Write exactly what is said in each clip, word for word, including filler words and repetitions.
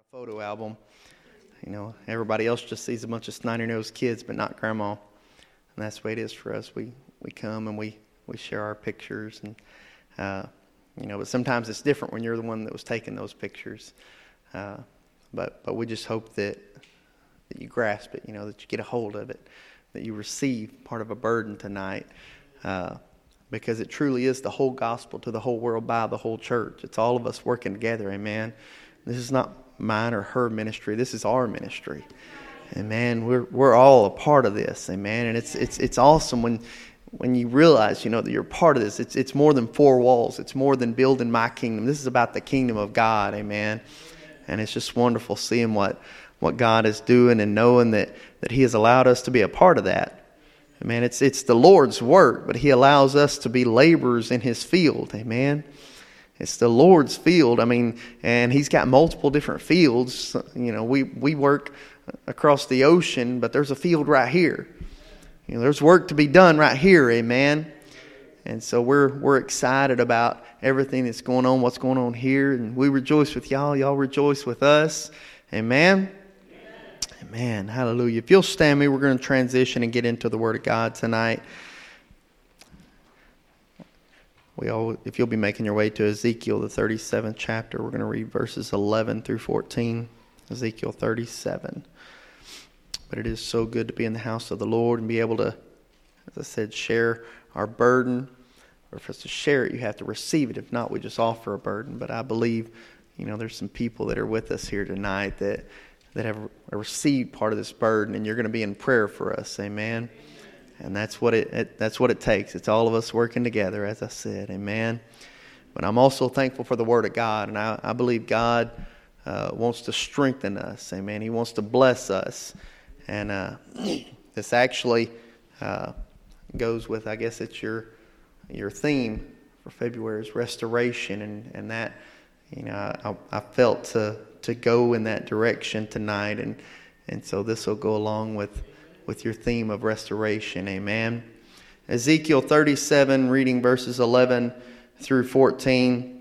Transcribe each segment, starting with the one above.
a photo album. You know, everybody else just sees a bunch of snotty-nosed kids, but not Grandma. And that's the way it is for us. We we come and we, we share our pictures. And, uh, you know, but sometimes it's different when you're the one that was taking those pictures. Uh, but but we just hope that, that you grasp it, you know, that you get a hold of it, that you receive part of a burden tonight. Uh, because it truly is the whole gospel to the whole world by the whole church. It's all of us working together, amen. This is not mine or her ministry. This is our ministry. Amen. We're we're all a part of this, amen. And it's it's it's awesome when when you realize, you know, that you're part of this. It's it's more than four walls. It's more than building my kingdom. This is about the kingdom of God, amen. And it's just wonderful seeing what what God is doing and knowing that that He has allowed us to be a part of that. Amen. It's it's the Lord's work, but He allows us to be laborers in His field. Amen. It's the Lord's field. I mean, and He's got multiple different fields. You know, we, we work across the ocean, but there's a field right here. You know, there's work to be done right here. Amen. And so we're we're excited about everything that's going on, what's going on here, and we rejoice with y'all. Y'all rejoice with us. Amen. Amen. Hallelujah. If you'll stand me, we're going to transition and get into the Word of God tonight. We all, if you'll be making your way to Ezekiel, the thirty-seventh chapter, we're going to read verses eleven through fourteen. Ezekiel thirty-seven. But it is so good to be in the house of the Lord and be able to, as I said, share our burden. Or if it's to share it, you have to receive it. If not, we just offer a burden. But I believe, you know, there's some people that are with us here tonight that that have received part of this burden, and you're going to be in prayer for us, amen. And that's what it, it that's what it takes. It's all of us working together, as I said, amen. But I'm also thankful for the Word of God, and I, I believe God uh, wants to strengthen us, amen. He wants to bless us, and uh, this actually uh, goes with, I guess it's your your theme for February is restoration, and and that, you know, I, I felt to. to go in that direction tonight, and and so this will go along with with your theme of restoration, amen. Ezekiel thirty-seven, reading verses eleven through fourteen,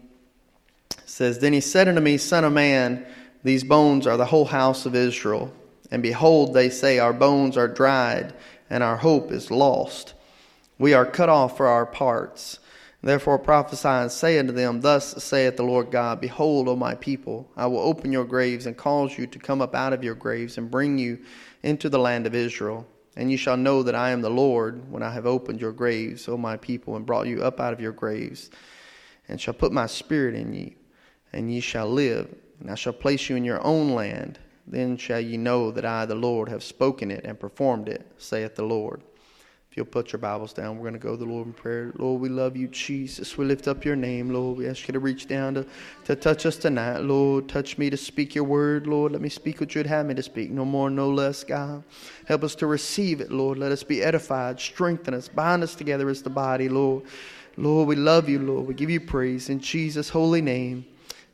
says, Then he said unto me, Son of man, these bones are the whole house of Israel, and behold, they say, Our bones are dried, and our hope is lost. We are cut off for our parts. Therefore prophesy and say unto them, Thus saith the Lord God, Behold, O my people, I will open your graves and cause you to come up out of your graves and bring you into the land of Israel. And you shall know that I am the Lord when I have opened your graves, O my people, and brought you up out of your graves, and shall put my spirit in you, and ye shall live, and I shall place you in your own land. Then shall ye know that I, the Lord, have spoken it and performed it, saith the Lord. If you'll put your Bibles down, we're going to go to the Lord in prayer. Lord, we love you, Jesus. We lift up your name, Lord. We ask you to reach down to, to touch us tonight, Lord. Touch me to speak your word, Lord. Let me speak what you'd have me to speak. No more, no less, God. Help us to receive it, Lord. Let us be edified. Strengthen us. Bind us together as the body, Lord. Lord, we love you, Lord. We give you praise in Jesus' holy name.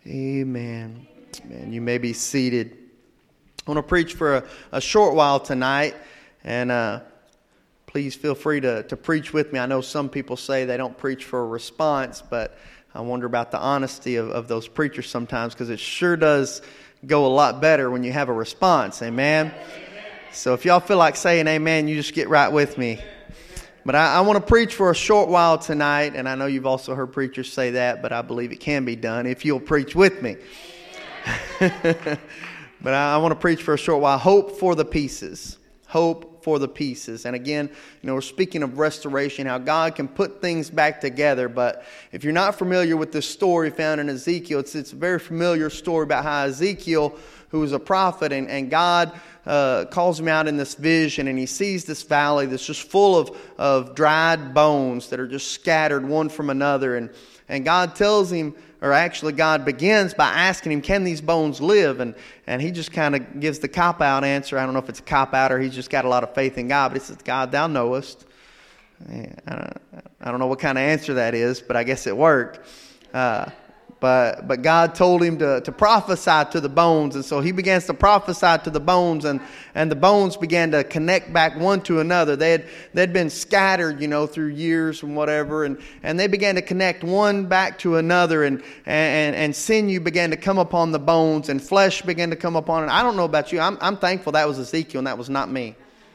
Amen. Amen. You may be seated. I want to preach for a, a short while tonight, and uh please feel free to, to preach with me. I know some people say they don't preach for a response, but I wonder about the honesty of, of those preachers sometimes, because it sure does go a lot better when you have a response. Amen? Amen. So if y'all feel like saying amen, you just get right with me. But I, I want to preach for a short while tonight, and I know you've also heard preachers say that, but I believe it can be done if you'll preach with me. But I, I want to preach for a short while. Hope for the pieces. Hope for the pieces. And again, you know, we're speaking of restoration, how God can put things back together. But if you're not familiar with this story found in Ezekiel, it's, it's a very familiar story about how Ezekiel, who was a prophet, and, and God uh, calls him out in this vision, and he sees this valley that's just full of, of dried bones that are just scattered one from another. And, and God tells him, or actually God begins by asking him, can these bones live? And and he just kind of gives the cop-out answer. I don't know if it's a cop-out or he's just got a lot of faith in God, but he says, God, thou knowest. I don't, I don't know what kind of answer that is, but I guess it worked. Uh, But but God told him to, to prophesy to the bones. And so he begins to prophesy to the bones, and, and the bones began to connect back one to another. They had they'd been scattered, you know, through years and whatever, and, and they began to connect one back to another, and, and, and sinew began to come upon the bones, and flesh began to come upon it. I don't know about you. I'm I'm thankful that was Ezekiel and that was not me.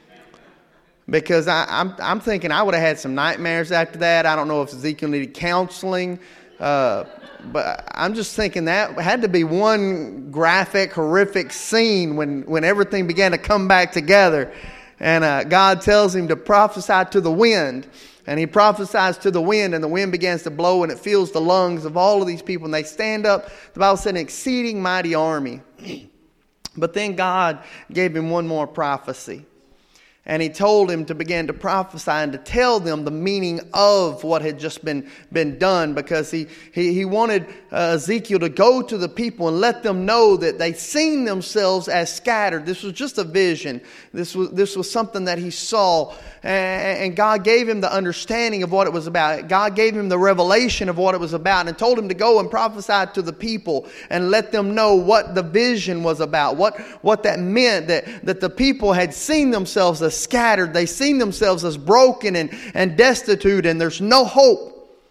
Because I, I'm I'm thinking I would have had some nightmares after that. I don't know if Ezekiel needed counseling. Uh, but I'm just thinking that had to be one graphic, horrific scene when, when everything began to come back together. And uh, God tells him to prophesy to the wind. And he prophesies to the wind, and the wind begins to blow, and it fills the lungs of all of these people. And they stand up. The Bible said an exceeding mighty army. But then God gave him one more prophecy. And he told him to begin to prophesy and to tell them the meaning of what had just been, been done, because he, he, he wanted uh, Ezekiel to go to the people and let them know that they seen themselves as scattered. This was just a vision. This was, this was something that he saw. And, and God gave him the understanding of what it was about. God gave him the revelation of what it was about, and told him to go and prophesy to the people and let them know what the vision was about, what, what that meant, that, that the people had seen themselves as scattered. They seen themselves as broken and, and destitute, and there's no hope.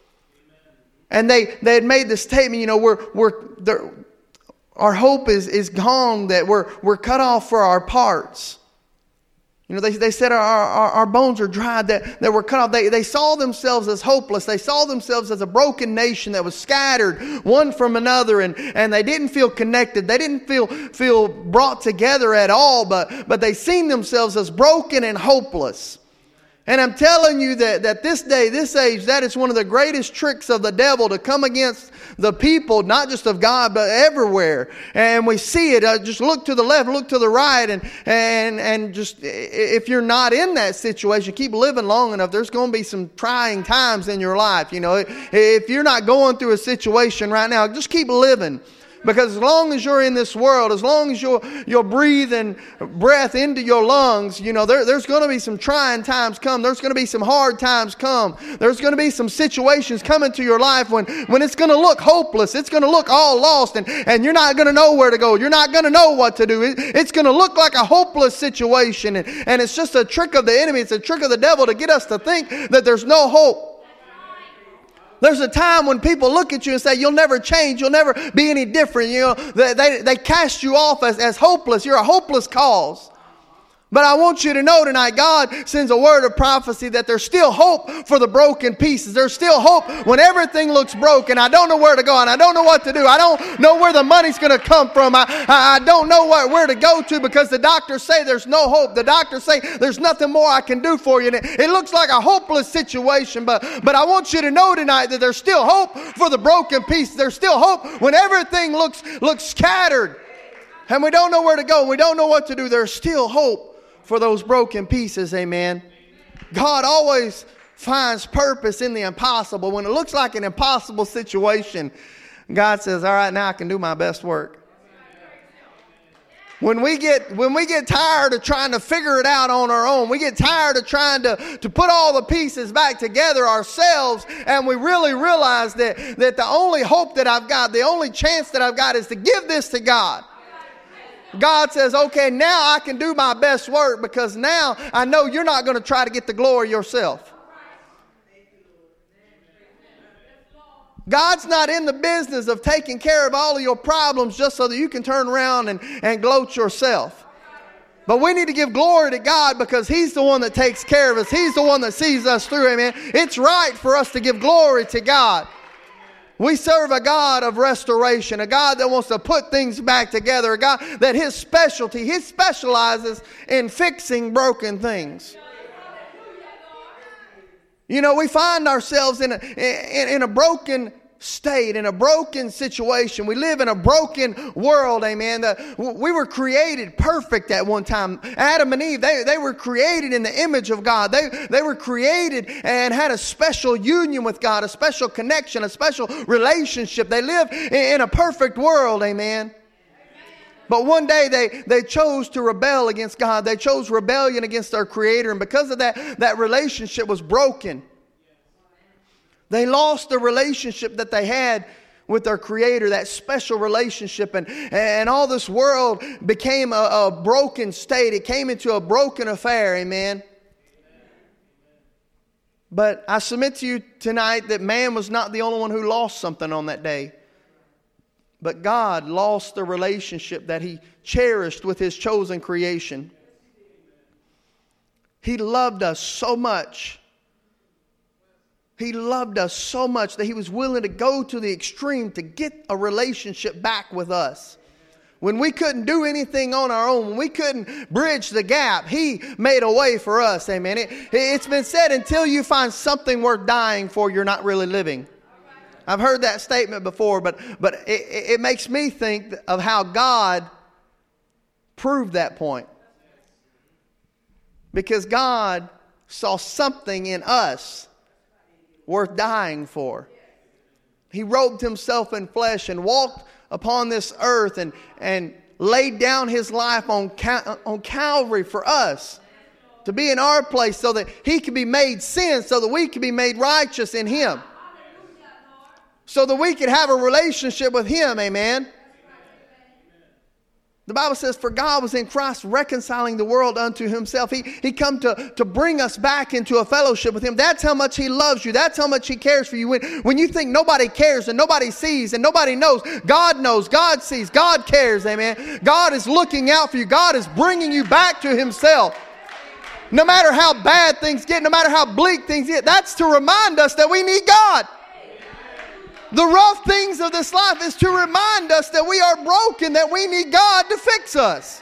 And they, they had made the statement, you know, we're we're our hope is, is gone, that we're we're cut off for our parts. You know, they, they said our, our, our bones are dried, that, that we're cut off. They, they saw themselves as hopeless. They saw themselves as a broken nation that was scattered one from another, and, and they didn't feel connected. They didn't feel feel brought together at all, but, but they seen themselves as broken and hopeless. And I'm telling you that, that this day, this age, that is one of the greatest tricks of the devil, to come against the people, not just of God, but everywhere. And we see it. Uh, just look to the left, look to the right, and and and just, if you're not in that situation, keep living long enough. There's going to be some trying times in your life. You know, if you're not going through a situation right now, just keep living. Because as long as you're in this world, as long as you're, you're breathing breath into your lungs, you know, there, there's going to be some trying times come. There's going to be some hard times come. There's going to be some situations come into your life when, when it's going to look hopeless. It's going to look all lost, and, and you're not going to know where to go. You're not going to know what to do. It, it's going to look like a hopeless situation. And, and it's just a trick of the enemy. It's a trick of the devil to get us to think that there's no hope. There's a time when people look at you and say, you'll never change, you'll never be any different. You know, they, they, they cast you off as, as hopeless. You're a hopeless cause. But I want you to know tonight, God sends a word of prophecy that there's still hope for the broken pieces. There's still hope when everything looks broken. I don't know where to go, and I don't know what to do. I don't know where the money's going to come from. I, I, I don't know where, where to go to, because the doctors say there's no hope. The doctors say there's nothing more I can do for you. And it, it looks like a hopeless situation, but, but I want you to know tonight that there's still hope for the broken pieces. There's still hope when everything looks, looks scattered and we don't know where to go and we don't know what to do. There's still hope for those broken pieces, amen. God always finds purpose in the impossible. When it looks like an impossible situation, God says, all right, now I can do my best work. When we get when we get tired of trying to figure it out on our own, we get tired of trying to, to put all the pieces back together ourselves, and we really realize that, that the only hope that I've got, the only chance that I've got is to give this to God. God says, okay, now I can do my best work, because now I know you're not going to try to get the glory yourself. God's not in the business of taking care of all of your problems just so that you can turn around and, and gloat yourself. But we need to give glory to God, because He's the one that takes care of us. He's the one that sees us through. Amen. It's right for us to give glory to God. We serve a God of restoration, a God that wants to put things back together, a God that His specialty, He specializes in fixing broken things. You know, we find ourselves in a, in, in a broken state, in a broken situation. We live in a broken world, amen. The, we were created perfect at one time. Adam and Eve, they, they were created in the image of God. They, they were created and had a special union with God, a special connection, a special relationship. They lived in, in a perfect world, amen. But one day they, they chose to rebel against God. They chose rebellion against their Creator. And because of that, that relationship was broken. They lost the relationship that they had with their Creator, that special relationship. And, and all this world became a, a broken state. It came into a broken affair. Amen. But I submit to you tonight that man was not the only one who lost something on that day. But God lost the relationship that He cherished with His chosen creation. He loved us so much. He loved us so much that He was willing to go to the extreme to get a relationship back with us. When we couldn't do anything on our own, when we couldn't bridge the gap, He made a way for us. Amen. It, it's been said, until you find something worth dying for, you're not really living. I've heard that statement before, but, but it, it makes me think of how God proved that point. Because God saw something in us worth dying for. He robed Himself in flesh and walked upon this earth and, and laid down His life on, Cal- on Calvary for us to be in our place so that He could be made sin, so that we could be made righteous in Him, so that we could have a relationship with Him. Amen. The Bible says, for God was in Christ reconciling the world unto Himself. He, he come to, to bring us back into a fellowship with Him. That's how much He loves you. That's how much He cares for you. When, when you think nobody cares and nobody sees and nobody knows, God knows, God sees, God cares. Amen. God is looking out for you. God is bringing you back to Himself. No matter how bad things get, no matter how bleak things get, that's to remind us that we need God. The rough things of this life is to remind us that we are broken, that we need God to fix us.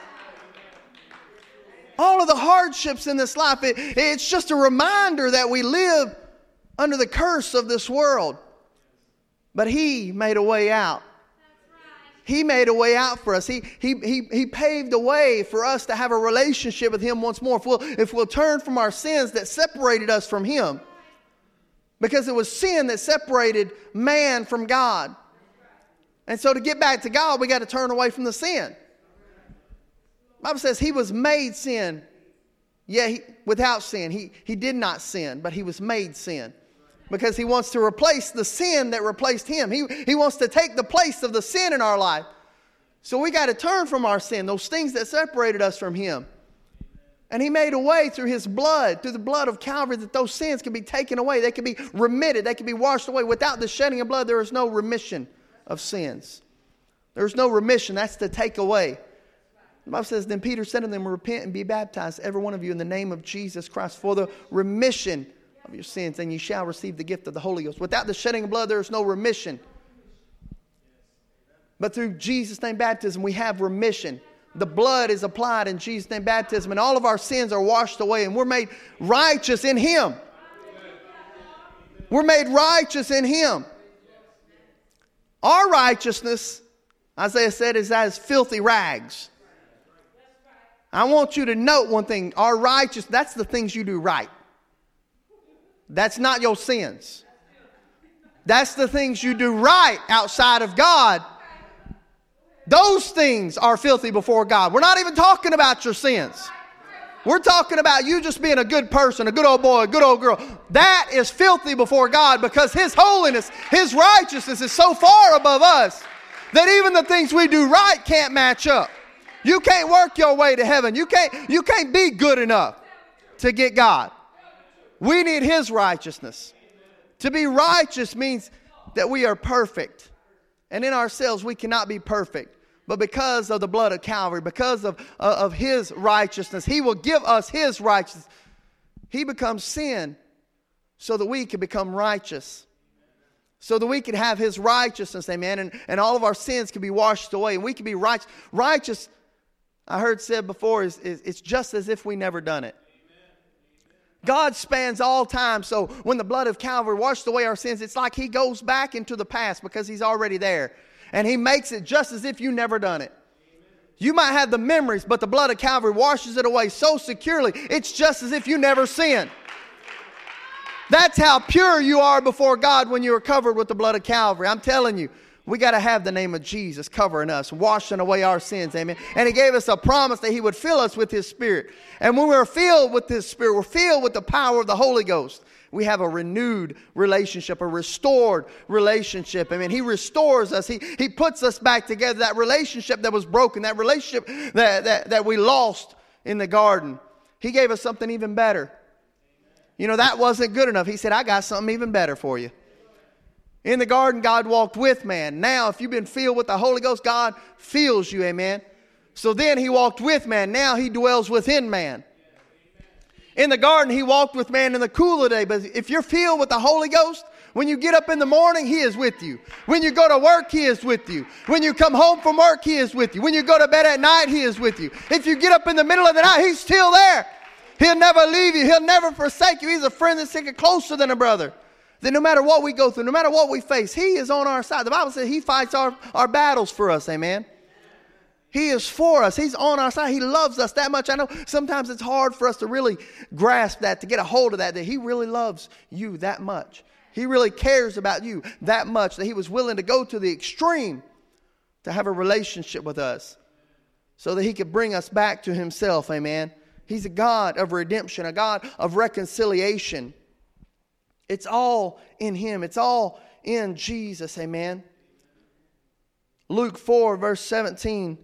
All of the hardships in this life, it, it's just a reminder that we live under the curse of this world. But He made a way out. He made a way out for us. He, he, he, he paved a way for us to have a relationship with Him once more. If we'll, if we'll turn from our sins that separated us from Him. Because it was sin that separated man from God. And so to get back to God, we got to turn away from the sin. The Bible says He was made sin. Yeah, he, without sin. He, he did not sin, but He was made sin. Because He wants to replace the sin that replaced Him. He, he wants to take the place of the sin in our life. So we got to turn from our sin, those things that separated us from Him. And He made a way through His blood, through the blood of Calvary, that those sins can be taken away. They can be remitted. They can be washed away. Without the shedding of blood, there is no remission of sins. There's no remission. That's to take away. The Bible says, then Peter said to them, repent and be baptized, every one of you, in the name of Jesus Christ, for the remission of your sins, and you shall receive the gift of the Holy Ghost. Without the shedding of blood, there is no remission. But through Jesus' name baptism, we have remission. The blood is applied in Jesus' name baptism, and all of our sins are washed away, and we're made righteous in Him. We're made righteous in Him. Our righteousness, Isaiah said, is as filthy rags. I want you to note one thing. Our righteousness, that's the things you do right. That's not your sins. That's the things you do right outside of God. Those things are filthy before God. We're not even talking about your sins. We're talking about you just being a good person, a good old boy, a good old girl. That is filthy before God, because His holiness, His righteousness is so far above us that even the things we do right can't match up. You can't work your way to heaven. You can't, you can't be good enough to get God. We need His righteousness. To be righteous means that we are perfect. And in ourselves, we cannot be perfect. But because of the blood of Calvary, because of, uh, of His righteousness, He will give us His righteousness. He becomes sin so that we can become righteous. So that we can have His righteousness, amen. And, and all of our sins can be washed away. And we can be righteous. Righteous, I heard said before, is, is it's just as if we never done it. God spans all time, so when the blood of Calvary washed away our sins, it's like He goes back into the past because He's already there. And He makes it just as if you never done it. You might have the memories, but the blood of Calvary washes it away so securely, it's just as if you never sinned. That's how pure you are before God when you are covered with the blood of Calvary. I'm telling you, We got to have the name of Jesus covering us, washing away our sins, amen. And he gave us a promise that he would fill us with his Spirit. And when we're filled with his Spirit, we're filled with the power of the Holy Ghost. We have a renewed relationship, a restored relationship. I mean, he restores us. He, he puts us back together. That relationship that was broken, that relationship that, that, that we lost in the garden. He gave us something even better. You know, that wasn't good enough. He said, I got something even better for you. In the garden, God walked with man. Now, if you've been filled with the Holy Ghost, God fills you, amen. So then he walked with man. Now he dwells within man. In the garden, he walked with man in the cool of the day. But if you're filled with the Holy Ghost, when you get up in the morning, he is with you. When you go to work, he is with you. When you come home from work, he is with you. When you go to bed at night, he is with you. If you get up in the middle of the night, he's still there. He'll never leave you. He'll never forsake you. He's a friend that's sticking closer than a brother. That no matter what we go through, no matter what we face, he is on our side. The Bible says he fights our, our battles for us, amen. He is for us. He's on our side. He loves us that much. I know sometimes it's hard for us to really grasp that, to get a hold of that, that he really loves you that much. He really cares about you that much, that he was willing to go to the extreme to have a relationship with us so that he could bring us back to himself, amen. He's a God of redemption, a God of reconciliation. It's all in him. It's all in Jesus, amen. Luke four, verse seventeen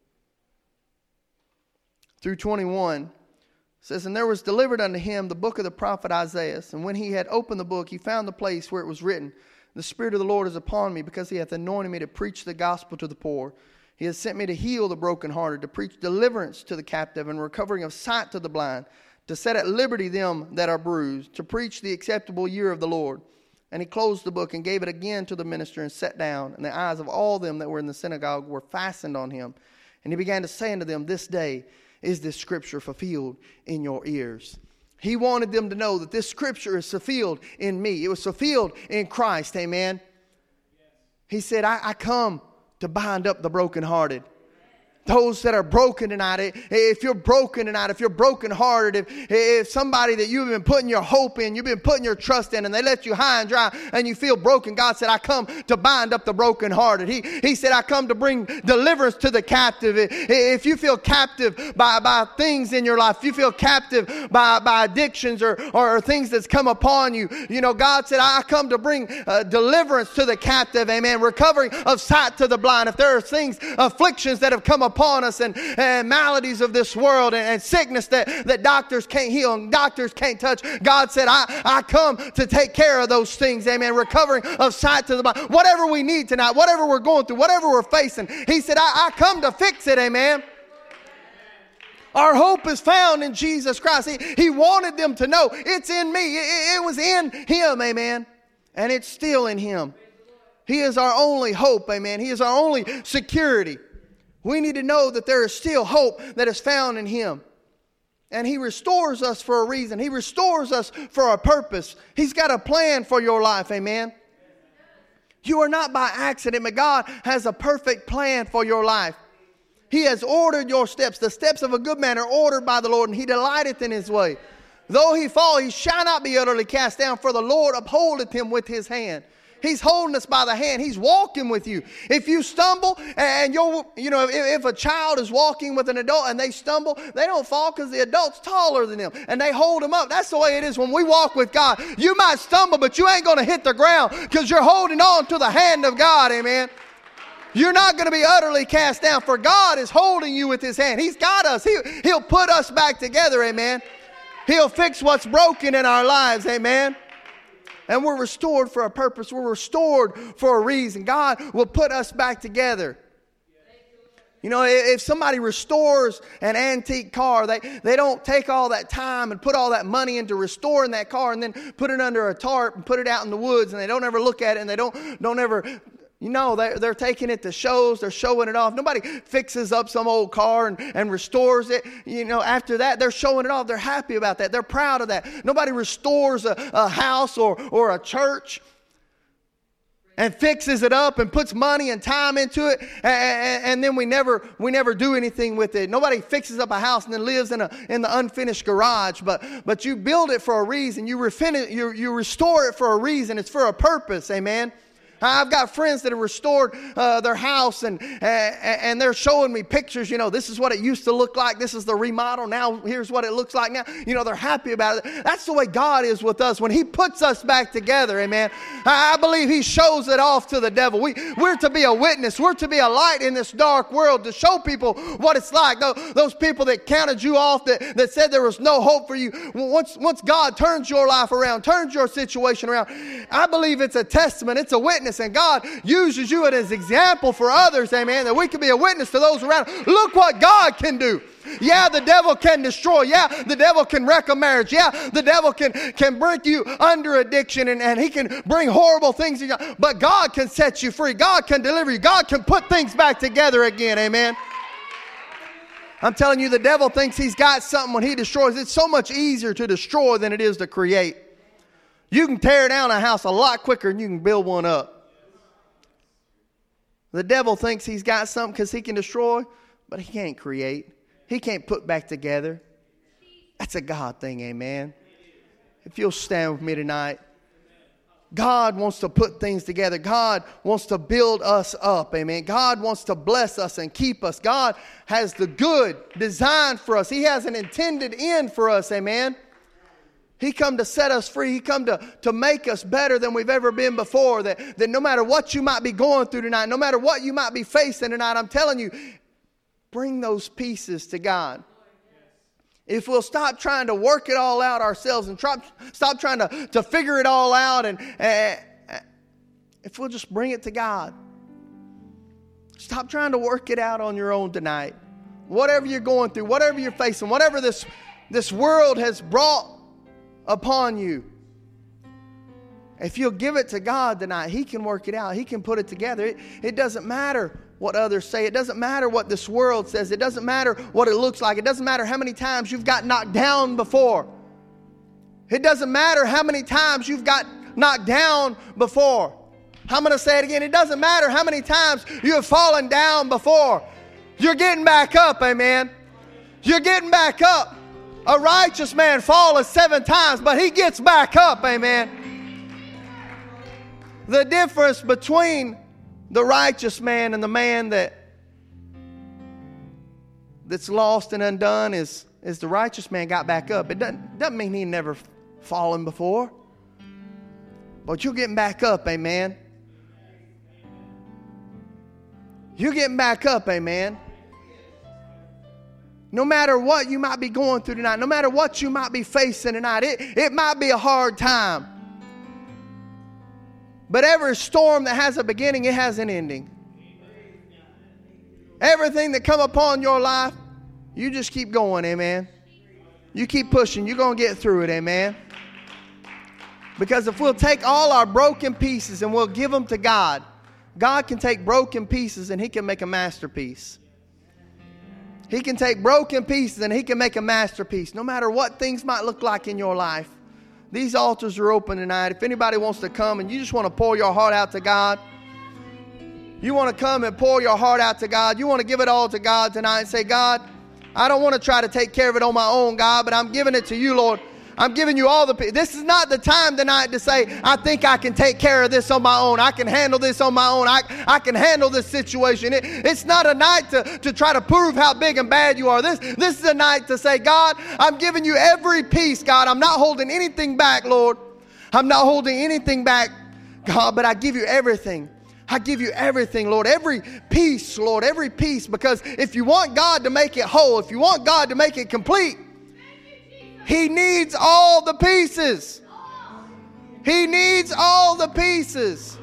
through twenty-one says, and there was delivered unto him the book of the prophet Isaiah. And when he had opened the book, he found the place where it was written, the Spirit of the Lord is upon me, because he hath anointed me to preach the gospel to the poor. He has sent me to heal the brokenhearted, to preach deliverance to the captive, and recovering of sight to the blind, to set at liberty them that are bruised, to preach the acceptable year of the Lord. And he closed the book and gave it again to the minister and sat down. And the eyes of all them that were in the synagogue were fastened on him. And he began to say unto them, this day is this scripture fulfilled in your ears. He wanted them to know that this scripture is fulfilled in me. It was fulfilled in Christ, amen. He said, I, I come to bind up the brokenhearted. Those that are broken tonight, if you're broken tonight, if you're brokenhearted, if, if somebody that you've been putting your hope in, you've been putting your trust in, and they let you high and dry, and you feel broken, God said, I come to bind up the brokenhearted. He, he said, I come to bring deliverance to the captive. If you feel captive by, by things in your life, if you feel captive by, by addictions or, or things that's come upon you, you know, God said, I come to bring uh, deliverance to the captive, amen, recovering of sight to the blind. If there are things, afflictions that have come upon upon us and, and maladies of this world and, and sickness that, that doctors can't heal and doctors can't touch. God said, I, I come to take care of those things. Amen. Recovering of sight to the body. Whatever we need tonight, whatever we're going through, whatever we're facing. He said, I, I come to fix it. Amen. Our hope is found in Jesus Christ. He, he wanted them to know it's in me. It, it was in him. Amen. And it's still in him. He is our only hope. Amen. He is our only security. We need to know that there is still hope that is found in him. And he restores us for a reason. He restores us for a purpose. He's got a plan for your life. Amen. You are not by accident, but God has a perfect plan for your life. He has ordered your steps. The steps of a good man are ordered by the Lord, and he delighteth in his way. Though he fall, he shall not be utterly cast down, for the Lord upholdeth him with his hand. He's holding us by the hand. He's walking with you. If you stumble and you're, you know, if, if a child is walking with an adult and they stumble, they don't fall because the adult's taller than them and they hold them up. That's the way it is when we walk with God. You might stumble, but you ain't going to hit the ground because you're holding on to the hand of God. Amen. You're not going to be utterly cast down, for God is holding you with his hand. He's got us. He, he'll put us back together. Amen. He'll fix what's broken in our lives. Amen. And we're restored for a purpose. We're restored for a reason. God will put us back together. You know, if somebody restores an antique car, they, they don't take all that time and put all that money into restoring that car and then put it under a tarp and put it out in the woods, and they don't ever look at it and they don't, don't ever... You know, they're, they're taking it to shows. They're showing it off. Nobody fixes up some old car and, and restores it. You know, after that, they're showing it off. They're happy about that. They're proud of that. Nobody restores a, a house or, or a church and fixes it up and puts money and time into it, and, and, and then we never we never do anything with it. Nobody fixes up a house and then lives in a in the unfinished garage. But but you build it for a reason. You refin- you you restore it for a reason. It's for a purpose. Amen. I've got friends that have restored uh, their house and, uh, and they're showing me pictures. You know, this is what it used to look like. This is the remodel. Now here's what it looks like now. You know, they're happy about it. That's the way God is with us. When he puts us back together, amen, I believe he shows it off to the devil. We, we're to be a witness. We're to be a light in this dark world to show people what it's like. Those, those people that counted you off, that, that said there was no hope for you. Once, once God turns your life around, turns your situation around, I believe it's a testament. It's a witness. And God uses you as an example for others, amen, that we can be a witness to those around. Look what God can do. Yeah, the devil can destroy. Yeah, the devil can wreck a marriage. Yeah, the devil can, can bring you under addiction and, and he can bring horrible things in you. But God can set you free. God can deliver you. God can put things back together again, amen. I'm telling you, the devil thinks he's got something when he destroys. It's so much easier to destroy than it is to create. You can tear down a house a lot quicker than you can build one up. The devil thinks he's got something because he can destroy, but he can't create. He can't put back together. That's a God thing, amen. If you'll stand with me tonight. God wants to put things together. God wants to build us up, amen. God wants to bless us and keep us. God has the good designed for us. He has an intended end for us, amen. He come to set us free. He come to, to make us better than we've ever been before. That, that no matter what you might be going through tonight, no matter what you might be facing tonight, I'm telling you, bring those pieces to God. If we'll stop trying to work it all out ourselves and try, stop trying to, to figure it all out, and uh, if we'll just bring it to God. Stop trying to work it out on your own tonight. Whatever you're going through, whatever you're facing, whatever this, this world has brought upon you, if you'll give it to God tonight, he can work it out. He can put it together. It, it doesn't matter what others say. It doesn't matter what this world says. It doesn't matter what it looks like. It doesn't matter how many times you've got knocked down before. It doesn't matter how many times you've got knocked down before. I'm going to say it again. It doesn't matter how many times you have fallen down before. You're getting back up, amen. You're getting back up. A righteous man falleth seven times, but he gets back up, amen. The difference between the righteous man and the man that that's lost and undone is, is the righteous man got back up. It doesn't, doesn't mean he never fallen before. But you're getting back up, amen. You're getting back up, amen. No matter what you might be going through tonight, no matter what you might be facing tonight, it, it might be a hard time. But every storm that has a beginning, it has an ending. Everything that come upon your life, you just keep going, amen. You keep pushing. You're going to get through it, amen. Because if we'll take all our broken pieces and we'll give them to God, God can take broken pieces and he can make a masterpiece. He can take broken pieces and he can make a masterpiece. No matter what things might look like in your life. These altars are open tonight. If anybody wants to come and you just want to pour your heart out to God. You want to come and pour your heart out to God. You want to give it all to God tonight and say, God, I don't want to try to take care of it on my own, God, but I'm giving it to you, Lord. I'm giving you all the... This is not the time tonight to say, I think I can take care of this on my own. I can handle this on my own. I, I can handle this situation. It, it's not a night to, to try to prove how big and bad you are. This, this is a night to say, God, I'm giving you every piece, God. I'm not holding anything back, Lord. I'm not holding anything back, God, but I give you everything. I give you everything, Lord. Every piece, Lord. Every piece. Because if you want God to make it whole, if you want God to make it complete, he needs all the pieces. He needs all the pieces.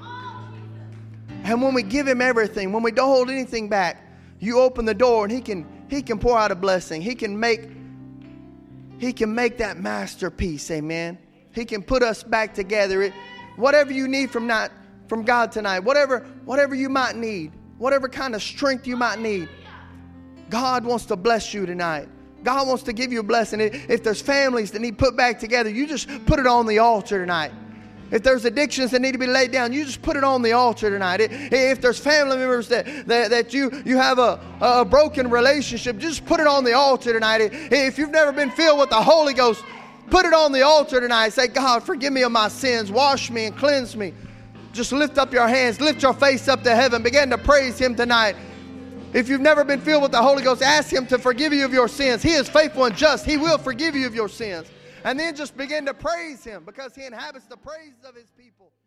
And when we give him everything, when we don't hold anything back, you open the door and he can he can pour out a blessing. He can make he can make that masterpiece, amen. He can put us back together. It, whatever you need from not from God tonight, whatever whatever you might need, whatever kind of strength you might need, God wants to bless you tonight. God wants to give you a blessing. If there's families that need put back together, you just put it on the altar tonight. If there's addictions that need to be laid down, you just put it on the altar tonight. If there's family members that, that, that you, you have a, a broken relationship, just put it on the altar tonight. If you've never been filled with the Holy Ghost, put it on the altar tonight. Say, God, forgive me of my sins. Wash me and cleanse me. Just lift up your hands. Lift your face up to heaven. Begin to praise Him tonight. If you've never been filled with the Holy Ghost, ask Him to forgive you of your sins. He is faithful and just. He will forgive you of your sins. And then just begin to praise Him because He inhabits the praises of His people.